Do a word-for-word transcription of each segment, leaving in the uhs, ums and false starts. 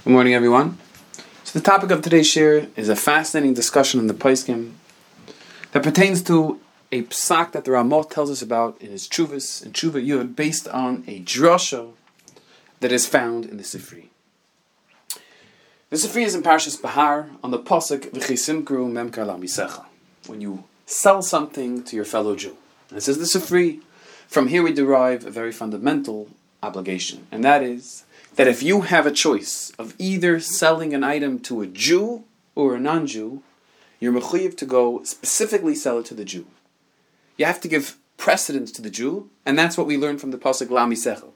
Good morning, everyone. So the topic of today's share is a fascinating discussion in the Paiskim that pertains to a psak that the Ramah tells us about in his Chuvas and Chuva Yud, based on a drasha that is found in the Sifri. The Sifri is in Parshas Bahar on the pasuk V'chisimkru memkar lamisecha, when you sell something to your fellow Jew. And it says the Sifri. From here we derive a very fundamental obligation, and that is that if you have a choice of either selling an item to a Jew or a non-Jew, you're mechuyev to go specifically sell it to the Jew. You have to give precedence to the Jew, and that's what we learn from the pasuk lamisecha.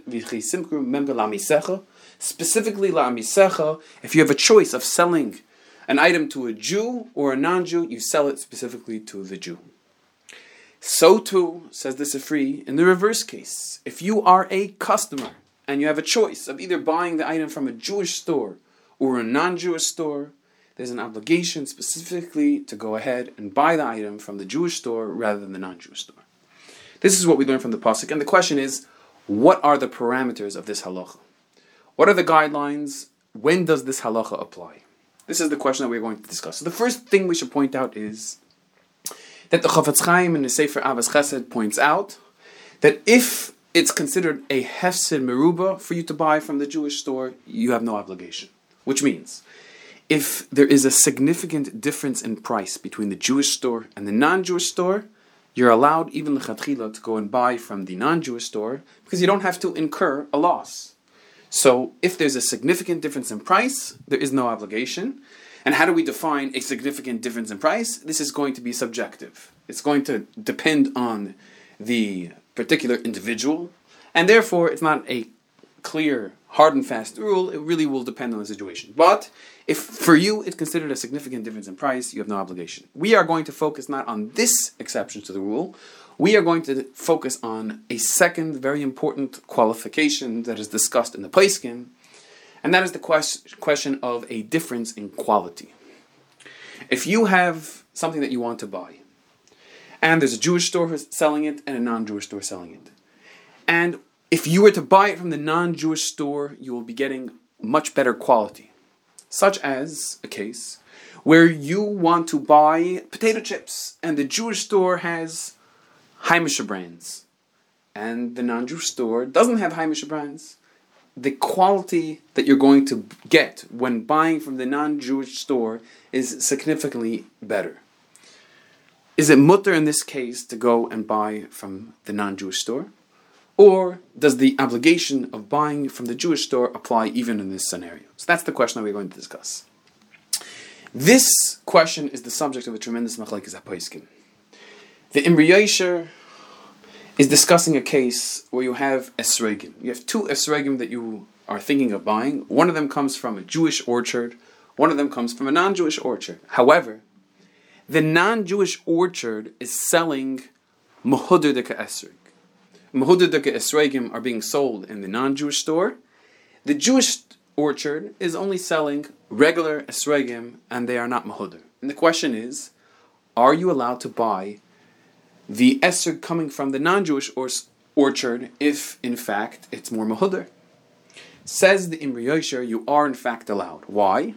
Specifically lamisecha, if you have a choice of selling an item to a Jew or a non-Jew, you sell it specifically to the Jew. So too, says the Sifri, in the reverse case, if you are a customer and you have a choice of either buying the item from a Jewish store or a non-Jewish store, there's an obligation specifically to go ahead and buy the item from the Jewish store rather than the non-Jewish store. This is what we learn from the pasuk, and the question is, what are the parameters of this halacha? What are the guidelines? When does this halacha apply? This is the question that we're going to discuss. So the first thing we should point out is that the Chafetz Chaim in the Sefer Avos Chesed points out that if it's considered a hefsid meruba for you to buy from the Jewish store, you have no obligation. Which means, if there is a significant difference in price between the Jewish store and the non-Jewish store, you're allowed even lechatchila to go and buy from the non-Jewish store because you don't have to incur a loss. So if there's a significant difference in price, there is no obligation. And how do we define a significant difference in price? This is going to be subjective. It's going to depend on the particular individual, and therefore it's not a clear, hard and fast rule. It really will depend on the situation. But if for you it's considered a significant difference in price, you have no obligation. We are going to focus not on this exception to the rule. We are going to focus on a second very important qualification that is discussed in the Paiskim, and that is the quest- question of a difference in quality. If you have something that you want to buy, and there's a Jewish store who's selling it and a non-Jewish store selling it, and if you were to buy it from the non-Jewish store, you will be getting much better quality, such as a case where you want to buy potato chips, and the Jewish store has Heimische brands, and the non-Jewish store doesn't have Heimische brands. The quality that you're going to get when buying from the non-Jewish store is significantly better. Is it mutter in this case to go and buy from the non-Jewish store? Or does the obligation of buying from the Jewish store apply even in this scenario? So that's the question that we're going to discuss. This question is the subject of a tremendous machlekes hapaiskim. The Imre Yosher is discussing a case where you have esregim. You have two esregim that you are thinking of buying. One of them comes from a Jewish orchard. One of them comes from a non-Jewish orchard. However, the non-Jewish orchard is selling Mehuder deka esreg. Mehuder deka esregim are being sold in the non-Jewish store. The Jewish orchard is only selling regular esregim, and they are not Mehuder. And the question is, are you allowed to buy the esrog coming from the non-Jewish or- orchard if, in fact, it's more Mehuder? Says the Imre Yosher, you are in fact allowed. Why?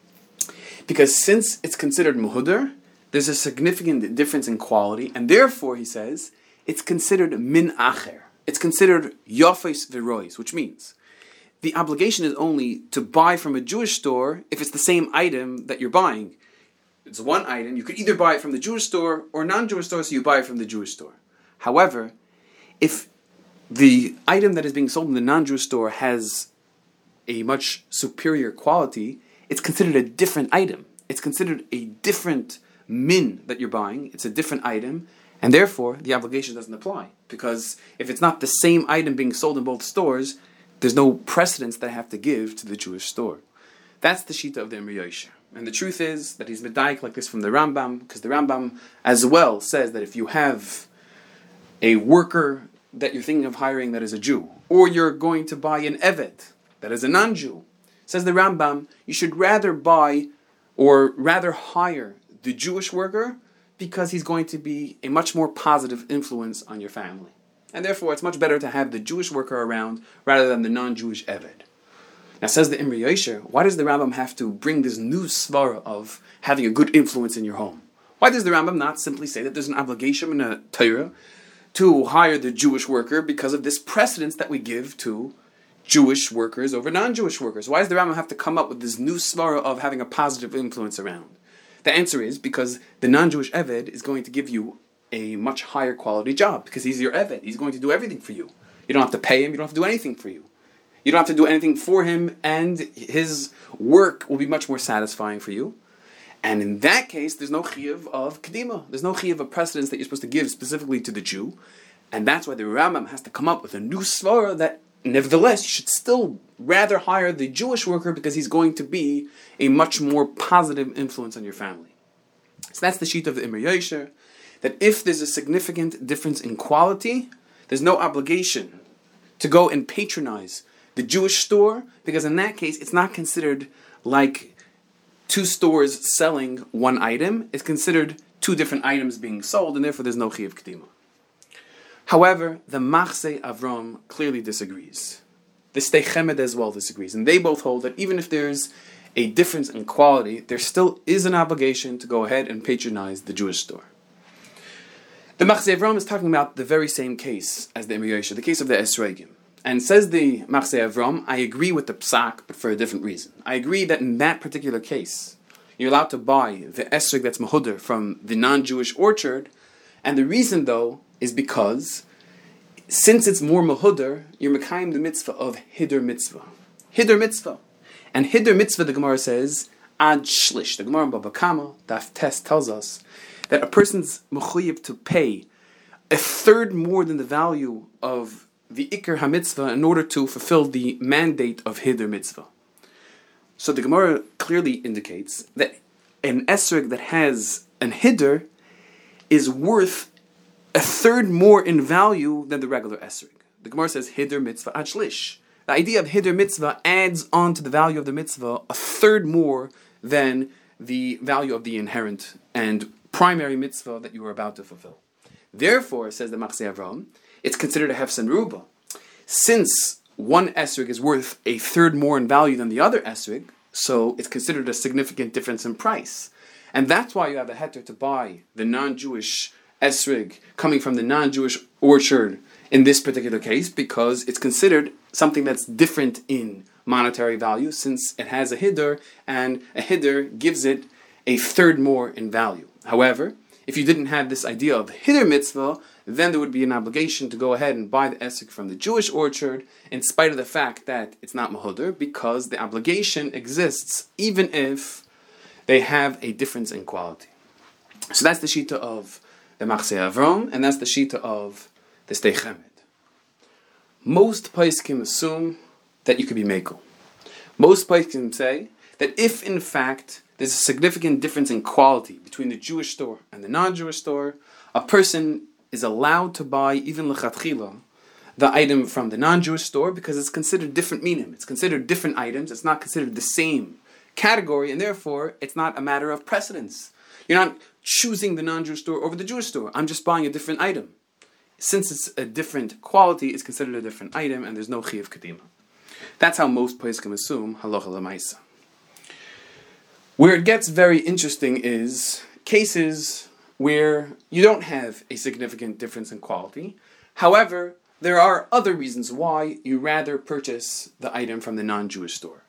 Because since it's considered Mehuder, there's a significant difference in quality, and therefore, he says, it's considered min acher. It's considered yofes v'rois, which means the obligation is only to buy from a Jewish store if it's the same item that you're buying. It's one item. You could either buy it from the Jewish store or non-Jewish store, so you buy it from the Jewish store. However, if the item that is being sold in the non-Jewish store has a much superior quality, it's considered a different item. It's considered a different min that you're buying. It's a different item, and therefore the obligation doesn't apply. Because if it's not the same item being sold in both stores, there's no precedence that I have to give to the Jewish store. That's the shita of the Imre Yosher. And the truth is that he's medayik like this from the Rambam, because the Rambam as well says that if you have a worker that you're thinking of hiring that is a Jew, or you're going to buy an Evet that is a non-Jew, says the Rambam, you should rather buy or rather hire the Jewish worker because he's going to be a much more positive influence on your family. And therefore it's much better to have the Jewish worker around rather than the non-Jewish Evet. Now says the Imre Yosher, why does the Rambam have to bring this new svara of having a good influence in your home? Why does the Rambam not simply say that there's an obligation in a Torah to hire the Jewish worker because of this precedence that we give to Jewish workers over non-Jewish workers? Why does the Rambam have to come up with this new svara of having a positive influence around? The answer is because the non-Jewish Eved is going to give you a much higher quality job because he's your Eved. He's going to do everything for you. You don't have to pay him. You don't have to do anything for you. You don't have to do anything for him, and his work will be much more satisfying for you. And in that case, there's no chiyuv of kedima. There's no chiyuv of precedence that you're supposed to give specifically to the Jew. And that's why the Rambam has to come up with a new svara that, nevertheless, you should still rather hire the Jewish worker because he's going to be a much more positive influence on your family. So that's the sheet of the Imre Yosher, that if there's a significant difference in quality, there's no obligation to go and patronize the Jewish store, because in that case, it's not considered like two stores selling one item. It's considered two different items being sold, and therefore there's no chiyuv kedima. However, the Machzei Avram clearly disagrees. The Sdei Chemed as well disagrees, and they both hold that even if there's a difference in quality, there still is an obligation to go ahead and patronize the Jewish store. The Machzei Avram is talking about the very same case as the Imre Yosher, the case of the Esrogim. And says the Machzei Avram, I agree with the psak, but for a different reason. I agree that in that particular case, you're allowed to buy the esrog that's mehuder from the non-Jewish orchard, and the reason, though, is because since it's more mehuder, you're mekayim the mitzvah of hider mitzvah. Hider mitzvah. And hider mitzvah, the Gemara says, ad shlish. The Gemara in Baba Kama, Daf Tes, tells us that a person's mechuyev to pay a third more than the value of the Iker HaMitzvah in order to fulfill the mandate of Hider Mitzvah. So the Gemara clearly indicates that an esrog that has an Hider is worth a third more in value than the regular esrog. The Gemara says Hider Mitzvah Ad Shlish. The idea of Hider Mitzvah adds on to the value of the mitzvah a third more than the value of the inherent and primary mitzvah that you are about to fulfill. Therefore, says the Machzei Avram, it's considered a hefsen ruba. Since one esrog is worth a third more in value than the other esrog, so it's considered a significant difference in price. And that's why you have a heter to buy the non-Jewish esrog coming from the non-Jewish orchard in this particular case, because it's considered something that's different in monetary value, since it has a hider, and a hider gives it a third more in value. However, if you didn't have this idea of hider mitzvah, then there would be an obligation to go ahead and buy the esrog from the Jewish orchard, in spite of the fact that it's not mehuder, because the obligation exists even if they have a difference in quality. So that's the shita of the Machzei Avram, and that's the shita of the Sdei Chemed. Most poskim assume that you could be mekel. Most poskim say that if in fact there's a significant difference in quality between the Jewish store and the non-Jewish store, a person is allowed to buy even lechatchila the item from the non-Jewish store, because it's considered different minim. It's considered different items. It's not considered the same category, and therefore it's not a matter of precedence. You're not choosing the non-Jewish store over the Jewish store. I'm just buying a different item. Since it's a different quality, it's considered a different item, and there's no chiyuv kedima. That's how most poskim assume halacha l'maisa. Where it gets very interesting is cases where you don't have a significant difference in quality. However, there are other reasons why you rather purchase the item from the non-Jewish store.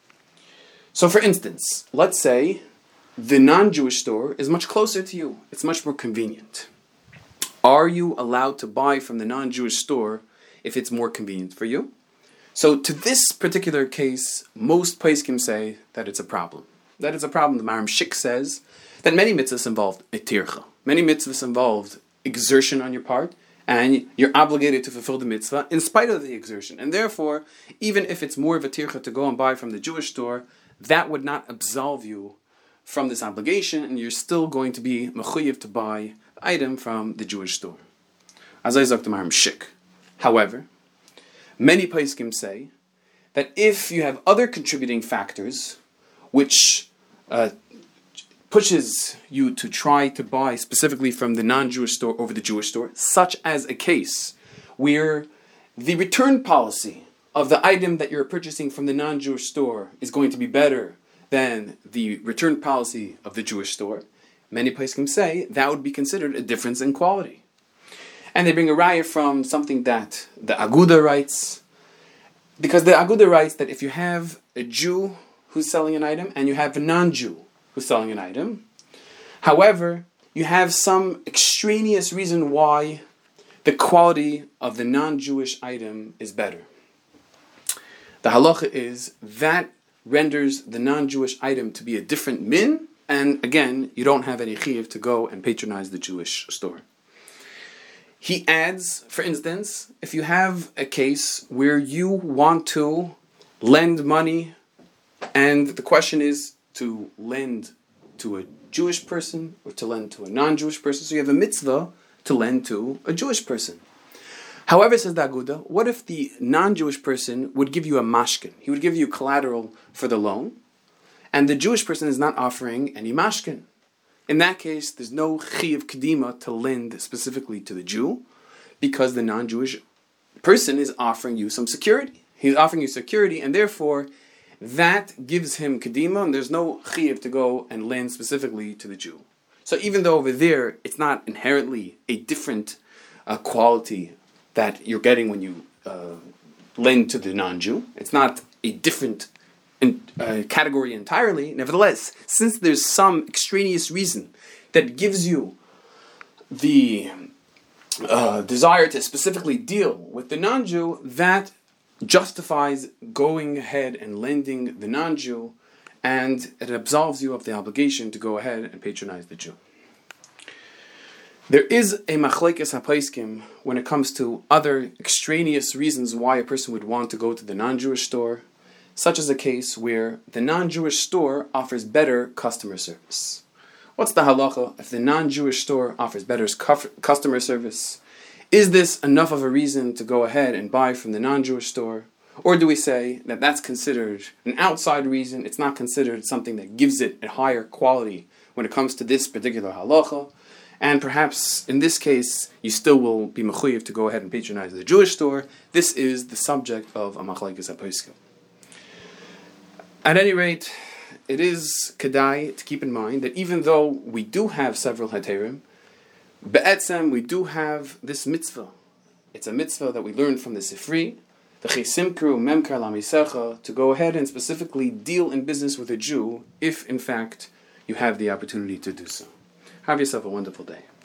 So for instance, let's say the non-Jewish store is much closer to you. It's much more convenient. Are you allowed to buy from the non-Jewish store if it's more convenient for you? So to this particular case, most poskim say that it's a problem. That it's a problem. The Maram Shik says that many mitzvahs involved etircha. Many mitzvahs involved exertion on your part, and you're obligated to fulfill the mitzvah in spite of the exertion. And therefore, even if it's more of a tircha to go and buy from the Jewish store, that would not absolve you from this obligation, and you're still going to be mechuyev to buy the item from the Jewish store. As I sagt the Maram Shik. However, many poskim say that if you have other contributing factors which uh, pushes you to try to buy specifically from the non-Jewish store over the Jewish store, such as a case where the return policy of the item that you're purchasing from the non-Jewish store is going to be better than the return policy of the Jewish store, many poskim say that would be considered a difference in quality. And they bring a raya from something that the Aguda writes, because the Aguda writes that if you have a Jew who's selling an item and you have a non-Jew who's selling an item, however, you have some extraneous reason why the quality of the non-Jewish item is better. The halacha is that renders the non-Jewish item to be a different min, and again, you don't have any chiyuv to go and patronize the Jewish store. He adds, for instance, if you have a case where you want to lend money, and the question is to lend to a Jewish person or to lend to a non-Jewish person, so you have a mitzvah to lend to a Jewish person. However, says the Aguda, what if the non-Jewish person would give you a mashkin? He would give you collateral for the loan, and the Jewish person is not offering any mashkin. In that case, there's no chiyuv kedima to lend specifically to the Jew, because the non-Jewish person is offering you some security. He's offering you security, and therefore, that gives him kedima, and there's no chiyuv to go and lend specifically to the Jew. So even though over there, it's not inherently a different uh, quality that you're getting when you uh, lend to the non-Jew. It's not a different in, uh, category entirely. Nevertheless, since there's some extraneous reason that gives you the uh, desire to specifically deal with the non-Jew, that justifies going ahead and lending the non-Jew, and it absolves you of the obligation to go ahead and patronize the Jew. There is a machlekes hapaiskim when it comes to other extraneous reasons why a person would want to go to the non-Jewish store, such as a case where the non-Jewish store offers better customer service. What's the halacha if the non-Jewish store offers better customer service? Is this enough of a reason to go ahead and buy from the non-Jewish store? Or do we say that that's considered an outside reason, it's not considered something that gives it a higher quality when it comes to this particular halacha? And perhaps in this case, you still will be mechuyev to go ahead and patronize the Jewish store. This is the subject of a machlekes haposkim. At any rate, it is kedai to keep in mind that even though we do have several heterim, be'etzem we do have this mitzvah. It's a mitzvah that we learned from the Sifri, the Chesimkru Memkar Lamisecha, to go ahead and specifically deal in business with a Jew if, in fact, you have the opportunity to do so. Have yourself a wonderful day.